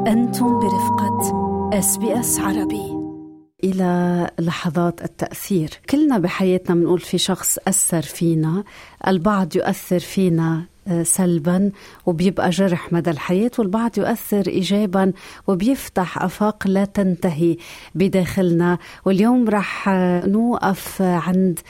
أنتم برفقة SBS عربي. إلى لحظات التأثير. كلنا بحياتنا بنقول في شخص أثر فينا، البعض يؤثر فينا سلبا وبيبقى جرح مدى الحياة، والبعض يؤثر إيجابا وبيفتح آفاق لا تنتهي بداخلنا. واليوم رح نوقف عند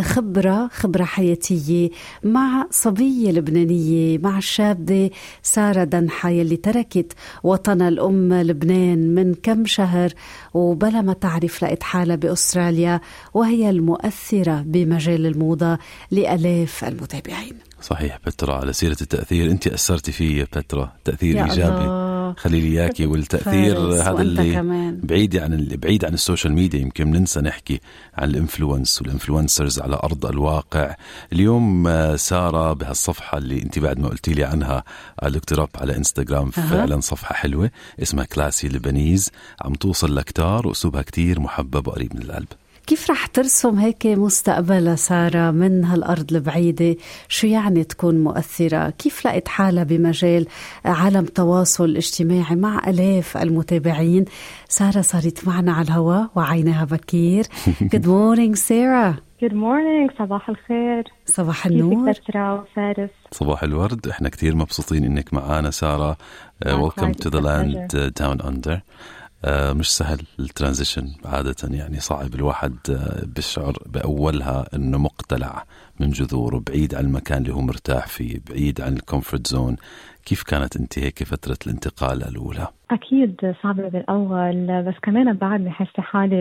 خبرة حياتية مع صبية لبنانية، مع الشابة سارة دنحة يلي تركت وطن الأم لبنان من كم شهر وبلا ما تعرف لقت حالها بأستراليا، وهي المؤثرة بمجال الموضة لآلاف المتابعين. صحيح بترا، على سيرة التأثير أنت أثرتي فيه بترا تأثير إيجابي. خلي لي إياكي. والتأثير هذا اللي كمان بعيد عن السوشيال ميديا. يمكن ننسى نحكي عن الانفلونس والانفلونسرز على أرض الواقع. اليوم سارة بهالصفحة اللي أنت بعد ما قلتي لي عنها الاقتراب على إنستغرام، فعلا صفحة حلوة اسمها كلاسي لبنيز، عم توصل لكتار وأسلوبها كتير محبب وقريب من القلب. كيف رح ترسم هيك مستقبل سارة من هالأرض البعيدة؟ شو يعني تكون مؤثرة؟ كيف لقيت حالها بمجال عالم تواصل اجتماعي مع آلاف المتابعين؟ سارة صارت معنا على الهواء وعينها بكير. Good morning Sarah. Good morning. صباح الخير. صباح النور. فارس. صباح الورد. احنا كتير مبسوطين انك معانا سارة. Welcome to the land down under. مش سهل الترانزيشن عادة، يعني صعب الواحد بيشعر بأولها أنه مقتلع من جذوره، بعيد عن المكان اللي هو مرتاح فيه، بعيد عن الكومفورت زون. كيف كانت أنت هيك فترة الانتقال الأولى؟ أكيد صعبة بالأول، بس كمان بعد حاسة حالي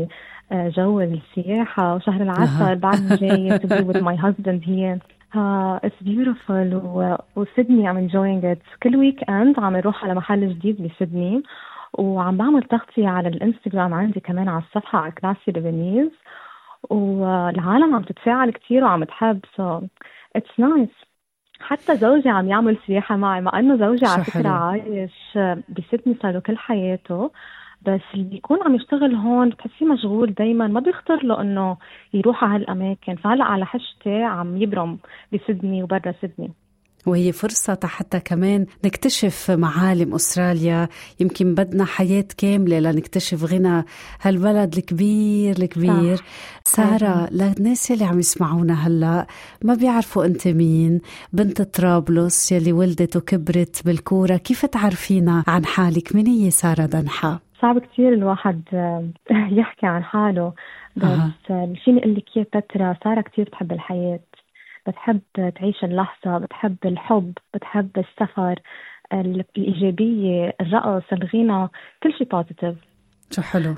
بجو السياحة وشهر العسل. بعد جاي to be with my husband here. It's beautiful. وسيدني I'm enjoying it. كل weekend عم نروح على محل جديد بسيدني، وعم بعمل تغطية على الانستغرام عندي كمان على الصفحة على كلاسي لبنيز، والعالم عم تتفاعل كتير وعم تحب. so it's nice. حتى زوجي عم يعمل سياحة معي، مع انه زوجي على فكرة عايش بسيدني صار له كل حياته، بس اللي بيكون عم يشتغل هون بتحسيه مشغول دايما، ما بيخطر له انه يروح على هالاماكن. فهلا على حشتي عم يبرم بسيدني وبرا سيدني، وهي فرصة حتى كمان نكتشف معالم أستراليا. يمكن بدنا حياة كاملة لنكتشف غنى هالبلد الكبير. سارة، للناس اللي عم يسمعونا هلأ ما بيعرفوا أنت مين، بنت طرابلس يلي ولدت وكبرت بالكورة، كيف تعرفينا عن حالك؟ من هي سارة دنحة؟ صعب كتير الواحد يحكي عن حاله، بس فيني أقول لك يا بترا، سارة كتير بتحب الحياة، بتحب تعيش اللحظة، بتحب الحب، بتحب السفر، الإيجابية، الرقص، الغنى، كل شيء بوزيتيف. شو حلو.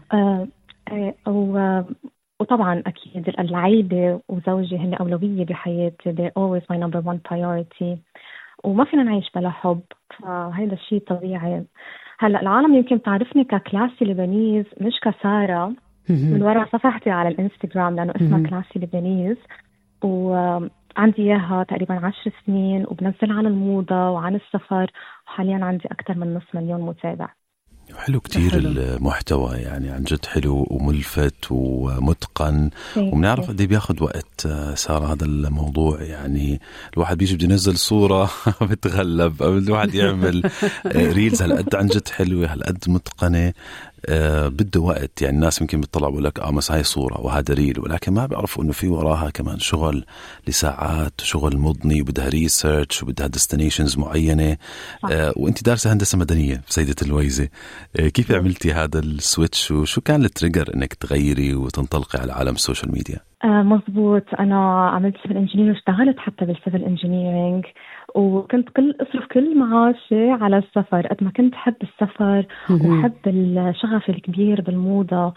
وطبعا أكيد العائلة وزوجي هن أولوية بحياتي. they're always my number one priority. وما فينا نعيش بلا حب، فهذا الشيء طبيعي. هلأ العالم يمكن تعرفني ككلاسي لبنيز مش كسارة من وراء صفحتي على الانستغرام، لأنه اسمها كلاسي لبنيز، وعندي إياها تقريبا 10 سنين، وبنزل عن الموضة وعن السفر، وحاليا عندي أكثر من 500,000 متابع. حلو كتير المحتوى، يعني عن جد حلو وملفت ومتقن. وبنعرف قد ايه بياخد وقت سارة هذا الموضوع. يعني الواحد بيجي بده ينزل صورة بتغلب، أو الواحد يعمل ريلز هالقد عن جد حلوة، هالقد متقنة، بده وقت. يعني الناس يمكن بتطلع بقول لك بس هاي صورة وهذا ريل، ولكن ما بيعرفوا انه في وراها كمان شغل لساعات، شغل مضني، وبدها ريسيرش، وبدها ديستنيشنز معينة. وانت دارسة هندسة مدنية بسيدة الويزة. كيف عملتي هذا السويتش، وشو كان التريجر انك تغيري وتنطلقي على عالم السوشيال ميديا؟ مظبوط. انا عملت سيفل انجينير واشتغلت حتى بالسيفل انجينيرينج، وكنت اصرف كل معاشي على السفر. قد ما كنت حب السفر وحب الشغف الكبير بالموضة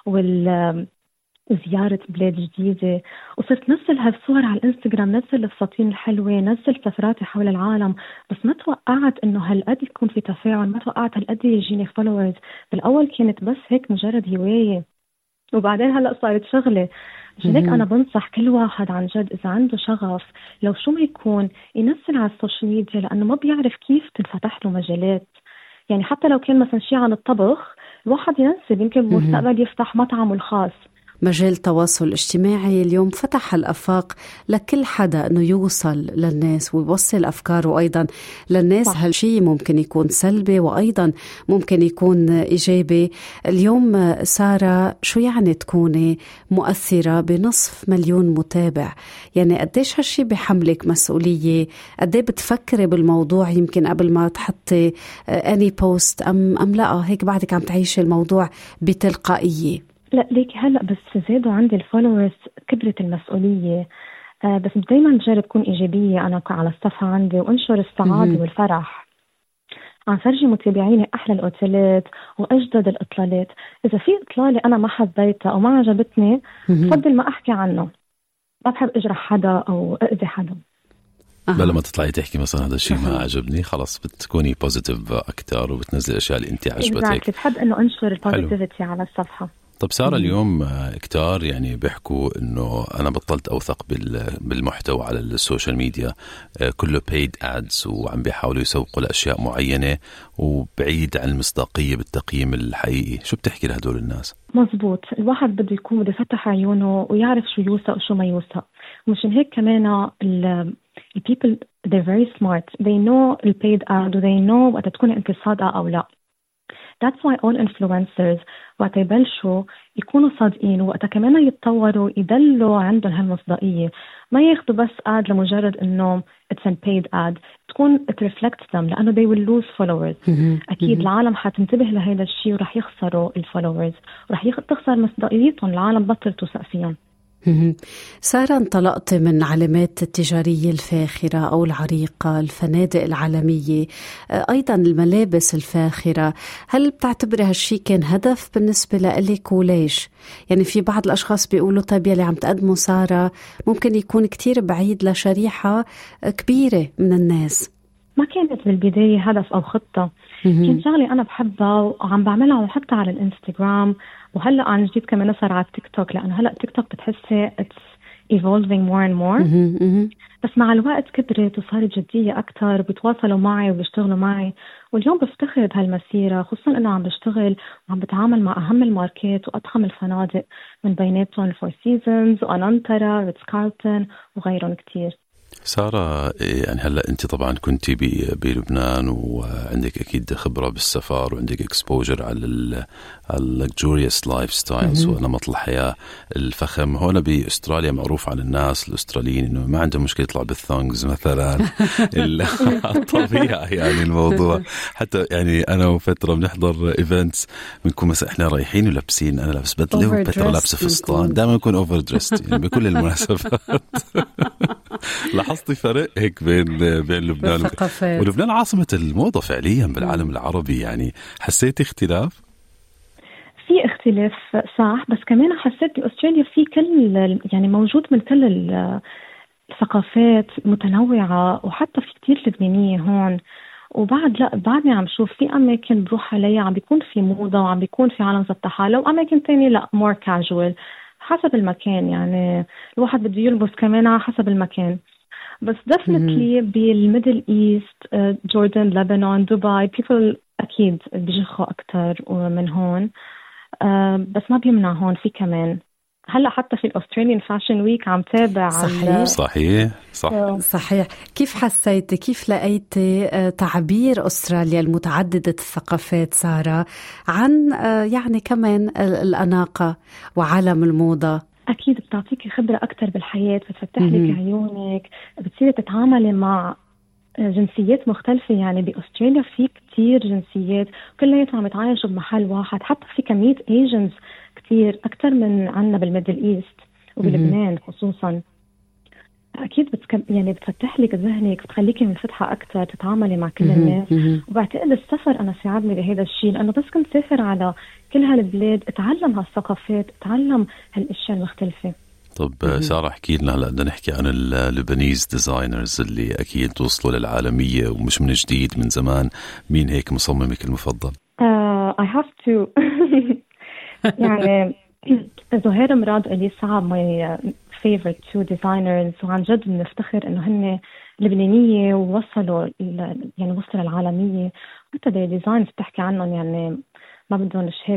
وزيارة بلاد جديدة، وصرت نزل هالصور على الانستغرام، نزل الفساتين الحلوة، نزل سفراتي حول العالم. بس ما توقعت انه هالقد يكون في تفاعل، ما توقعت هالقد يجيني فولورز. بالاول كانت بس هيك مجرد هواية، وبعدين هلأ صارت شغلة. عشان هيك أنا بنصح كل واحد عن جد إذا عنده شغف لو شو ما يكون ينزل على السوشيال ميديا، لأنه ما بيعرف كيف تنفتح له مجالات. يعني حتى لو كان مثلا شيء عن الطبخ، الواحد ينزل، يمكن بالمستقبل يفتح مطعمه الخاص. مجال التواصل الاجتماعي اليوم فتح الآفاق لكل حدا أنه يوصل للناس ويوصل أفكاره أيضا للناس. هالشي ممكن يكون سلبي وأيضا ممكن يكون إيجابي. اليوم سارة، شو يعني تكوني مؤثرة بنصف مليون متابع؟ يعني قديش هالشي بحملك مسؤولية؟ قديه بتفكري بالموضوع يمكن قبل ما تحطي أني بوست أم لا هيك بعدك عم تعيشي الموضوع بتلقائية؟ لا ليك هلأ بس زادوا عندي الفولورز كبرت المسؤولية. بس دايما بجرب تكون إيجابية أنا على الصفحة عندي وأنشر السعادة والفرح. عم فرجي متابعيني أحلى الأوتيلات وأجدد الإطلالات. إذا في إطلالة أنا ما حبيتها أو ما عجبتني بفضل ما أحكي عنه. ما بحب أجرح حدا أو أذي حدا. بلا ما تطلعي تحكي مثلا هذا الشيء ما عجبني، خلاص بتكوني بوزيتيف أكتر وبتنزل الأشياء اللي أنت عجبتك. بحب إنه أنشر البوزيتيفيتي على الصفحة. طب سارة، اليوم كتار يعني بيحكوا إنه أنا بطلت أوثق بالمحتوى على السوشيال ميديا، كله paid ads وعم بيحاولوا يسوقوا لأشياء معينة وبعيد عن المصداقية بالتقييم الحقيقي. شو بتحكي لهدول الناس؟ مزبوط، الواحد بده يفتح عيونه ويعرف شو يوثق وشو ما يوثق. ومشان هيك كمان people they're very smart, they know the paid ad و they know وقت تكون انت صادقة أو لا. That's why all influencers وقت يبلشوا يكونوا صادقين، وقت كمان يتطوروا يدلوا عندهم هالمصداقية، ما ياخدوا بس ad لمجرد إنه it's a paid ad، تكون it reflects them لأنه they will lose followers. أكيد العالم حتنتبه لهذا الشيء ورح يخسروا الفولورز ورح تخسر مصداقيتهم، العالم بطل توثق فيهم. سارة، انطلقت من علامات التجارية الفاخرة أو العريقة، الفنادق العالمية، أيضا الملابس الفاخرة. هل بتعتبري هالشي كان هدف بالنسبة لك وليش؟ يعني في بعض الأشخاص بيقولوا طيب يلي عم تقدموا سارة ممكن يكون كتير بعيد لشريحة كبيرة من الناس. ما كانت بالبداية هدف أو خطة، كانت شغلة أنا بحبها وعم بعملها وحتى على الانستغرام، وهلأ عن جديد كمان صار على التيك توك، لأنه هلأ التيك توك بتحسي it's evolving more and more. بس مع الوقت كبرت وصارت جدية أكتر، بيتواصلوا معي وبيشتغلوا معي، واليوم بفتخر بهالمسيرة، خصوصا أنه عم بشتغل وعم بتعامل مع أهم الماركات وأضخم الفنادق من بيناتهم Four Seasons وأنانترا ريتز كارلتون وغيرهم كتير. سارة، يعني هلأ أنت طبعا كنتي بلبنان وعندك أكيد خبرة بالسفر وعندك exposure على luxurious lifestyles ونمط الحياة الفخم. هون بأستراليا معروف عن الناس الأستراليين إنه ما عندهم مشكلة يطلع بالثونجز مثلا الطبيعة يعني الموضوع. حتى يعني أنا وفترة بنحضر إيفنتس بنكون مثلا إحنا رايحين ولابسين، أنا لابس بدلة وفترة لابسة فستان، دائما نكون أوفر دريست يعني بكل المناسبات. لاحظتي فرق هيك بين لبنان ولبنان عاصمة الموضة فعليا بالعالم العربي؟ يعني حسيتي اختلاف؟ في اختلاف صح، بس كمان حسيت بأستراليا في كل يعني موجود من كل الثقافات متنوعة، وحتى في كتير لبنانية هون. وبعد لا بعدني عم شوف في أماكن بروح عليها عم بيكون في موضة وعم بيكون في عالم ضبط حاله، وأماكن تانية لا more casual حسب المكان. يعني الواحد بده يلبس كمان على حسب المكان. بس definitely بالميدل إيست، جوردن، لبنان، دبي، people أكيد بيجخوا أكتر من هون. بس ما بيمنع هون في كمان هلا حتى في الأستراليان فاشن ويك عم تابع. صحيح. كيف حسيتي، كيف لقيتي تعبير أستراليا المتعددة الثقافات سارة عن يعني كمان الأناقة وعالم الموضة؟ أكيد بتعطيكي خبرة أكتر بالحياة، بتفتح لك عيونك، بتصيري تتعاملي مع جنسيات مختلفة. يعني بأستراليا في كتير جنسيات كلها عم يتعايشوا بمحل واحد، حتى في كمية ايجنز كتير أكتر من عنا بالميدل إيست وبلبنان خصوصا. أكيد يعني بتفتح لك ذهنك، بتخليكي منفتحة أكتر، تتعاملي مع كل الناس. وبعتقد السفر أنا ساعدني بهذا الشيء، لأنه بس كنت سافر على كل هالبلاد اتعلم هالثقافات، اتعلم هالأشياء المختلفة. طب سارة، احكي لنا هلا بدنا نحكي عن اللبنانيز ديزاينرز اللي أكيد وصلوا للعالمية ومش من جديد، من زمان. مين هيك مصممك المفضل؟ I have to يعني زهير مراد اللي صعب my favorite two designers، وعن جد بنفتخر إنه هن لبنانية ووصلوا يعني وصلوا للعالمية. حتى the designs بتحكي عنهم يعني ما بدهم شهادة.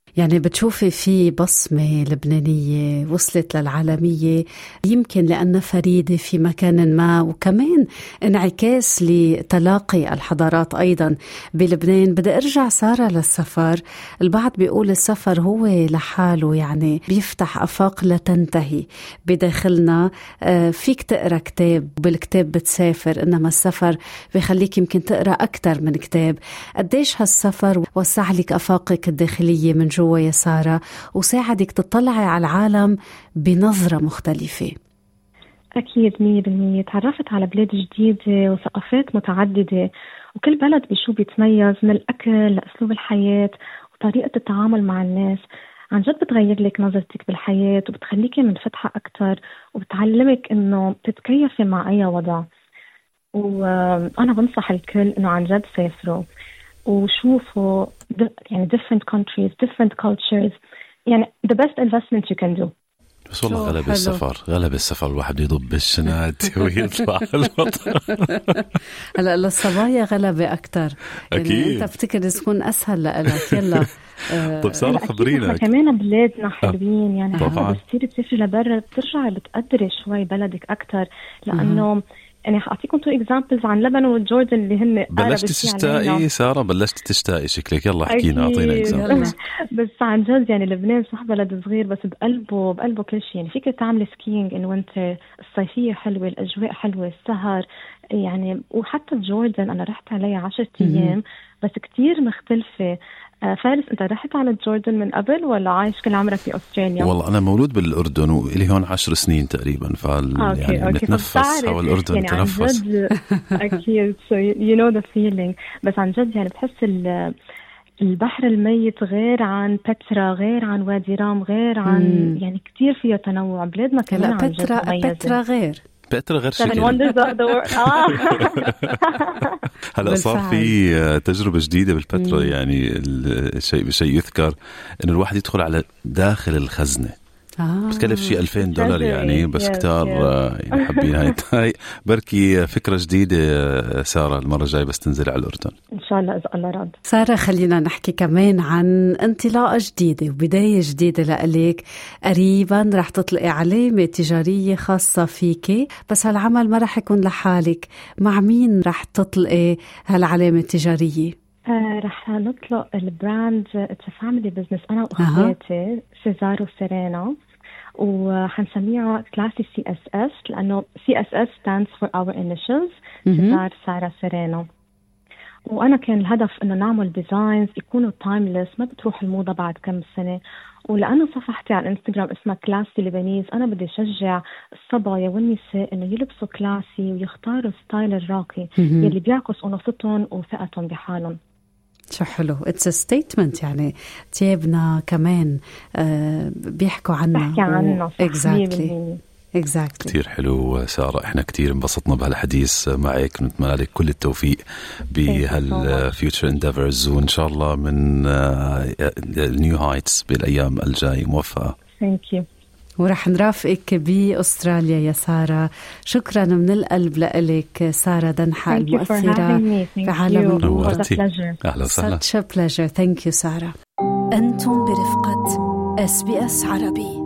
يعني بتشوفي في بصمة لبنانية وصلت للعالمية يمكن لأنها فريدة في مكان ما، وكمان انعكاس لتلاقي الحضارات أيضا بلبنان. بدي أرجع سارة للسفر. البعض بيقول السفر هو لحاله يعني بيفتح أفاق لا تنتهي بداخلنا. فيك تقرأ كتاب وبالكتاب بتسافر، إنما السفر بيخليك يمكن تقرأ أكتر من كتاب. قديش هالسفر وسع لك أفاقك الداخلية من جوا يا سارة وساعدك تطلعي على العالم بنظرة مختلفة؟ أكيد 100%. تعرفت على بلاد جديدة وثقافات متعددة، وكل بلد بشو بيتميز من الأكل لأسلوب الحياة وطريقة التعامل مع الناس. عن جد بتغير لك نظرتك بالحياة وبتخليكي منفتحة أكتر وبتعلمك إنه تتكيفي مع أي وضع. وأنا بنصح الكل إنه عن جد سافروا وشوفوا يعني different countries, different cultures. يعني the best investment you can do. بس والله غلب السفر الواحد يضب الشنات ويطلع المطار. هلا الصبايا غلبة أكتر. أكيد. يعني أنت بفتكر تكون أسهل لك. يلا طب سارة خبرينا. كمان بلادنا حلوين يعني. طبعا. بس تصيري تسافري لبرا بترجعي بتقدري شوي بلدك أكتر، لأنه يعني أعطيكم 2 examples عن لبنان والجوردن اللي هن بلشت تشتاقي سارة؟ بلشت تشتاقي شكلك. يلا حكينا، أعطينا examples. بس عن جد يعني لبنان صح بلد صغير بس بقلبه كل شيء. يعني فيك تعملي سكينج إن وينتر، الصيفية حلوة، الأجواء حلوة، السهر يعني. وحتى الجوردن أنا رحت عليها 10 أيام بس كتير مختلفة. فارس أنت رحت على جوردن من قبل ولا عايش كل عمرك في أستراليا؟ والله أنا مولود بالأردن وإلي هون 10 سنين تقريبا، يعني بنتنفس حول الأردن يعني تنفس. أكيد so you know the feeling. بس عن جد يعني بتحس البحر الميت غير عن بترا، غير عن وادي رام، غير عن يعني كتير فيها تنوع. بلادنا كمان عن جد مميزة. بترا غير شكل. هلا صار في تجربة جديدة بالبترا. يعني شيء يذكر إنه الواحد يدخل على داخل الخزنة. بتكلف شيء $2000 يعني. بس كتار يعني حابين هاي بركي فكرة جديدة سارة المرة الجاية بس تنزل على الأردن إن شاء الله إذا الله راد. سارة خلينا نحكي كمان عن انطلاقة جديدة وبداية جديدة لأليك. قريبا رح تطلقي علامة تجارية خاصة فيكي، بس هالعمل ما رح يكون لحالك. مع مين رح تطلقي هالعلامة التجارية؟ رح نطلق البراند It's a family business أنا وأخواتي سيزار وسيرينا، وحنسميها كلاسي CSS لأنه CSS stands for our initials. سيزار سارة سيرينا. وأنا كان الهدف إنه نعمل ديزاينز يكونوا تايمليس، ما بتروح الموضة بعد كم سنة. ولأنه صفحتي على الانستغرام اسمها كلاسي لبنيز، أنا بدي أشجع الصبايا والنساء إنه يلبسوا كلاسي ويختاروا ستايل الراقي يلي بيعكس أنوثتهم وثقتهم بحالهم. شو حلو. It's a statement. يعني تيابنا كمان بيحكوا عنه. بحكي عنه Exactly. كتير حلو سارة. احنا كتير انبسطنا بهالحديث معك، نتمنى لك كل التوفيق بهالفيوتشر انديفرز، وان شاء الله من النيو هايتس بالايام الجاية. موفقة. Thank you. ورح نرافقك بأستراليا يا سارة. شكرا من القلب لك سارة دنحة المؤثرة في عالم النور. أهلا وسهلا. Such a pleasure. Thank you سارة. أنتم برفقة SBS عربي.